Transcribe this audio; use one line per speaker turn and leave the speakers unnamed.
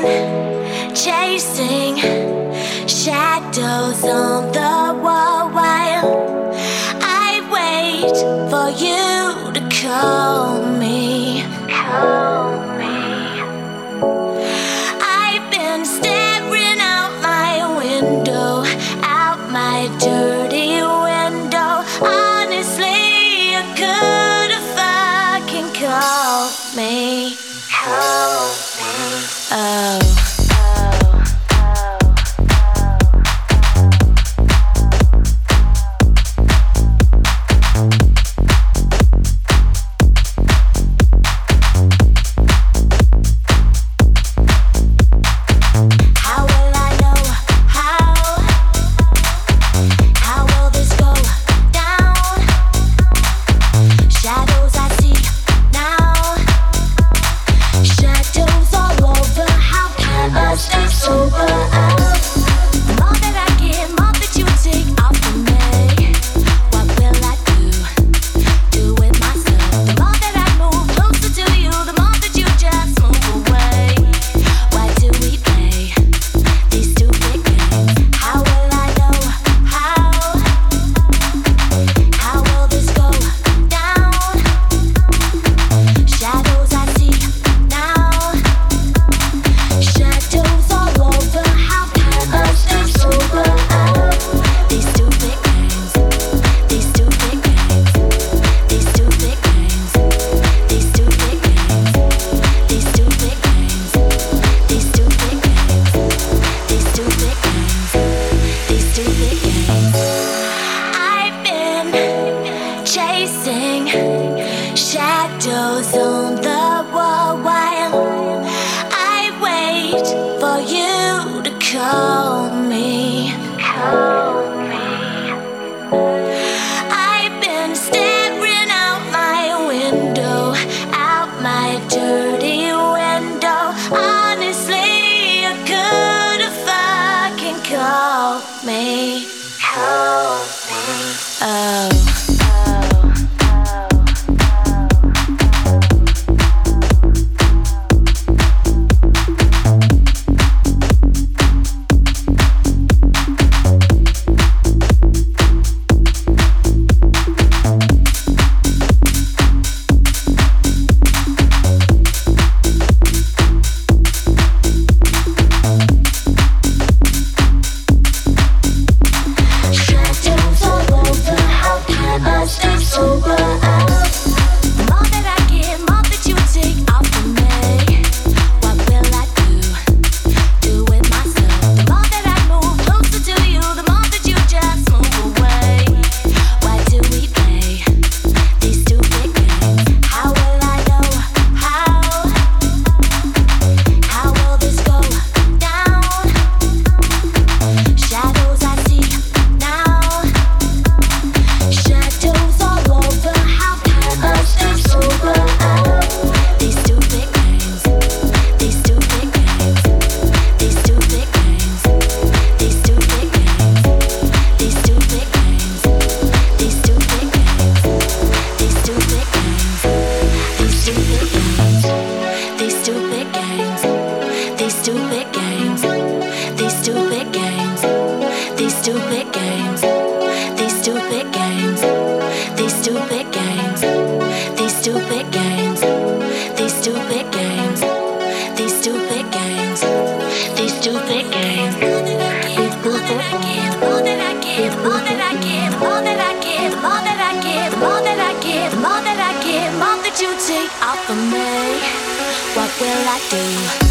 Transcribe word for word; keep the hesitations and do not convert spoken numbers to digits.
Chasing shadows on the wall while I wait for you to call me. Call me. I've been staring out my window, out my dirty window. Honestly, you could have fucking called me. Call me. Oh. Chasing shadows on the wall while I wait for you to call me. Call me. I've been staring out my window, out my dirty window. Honestly, you could have fucking called me. Call me. Oh. You take off of me, what will I do?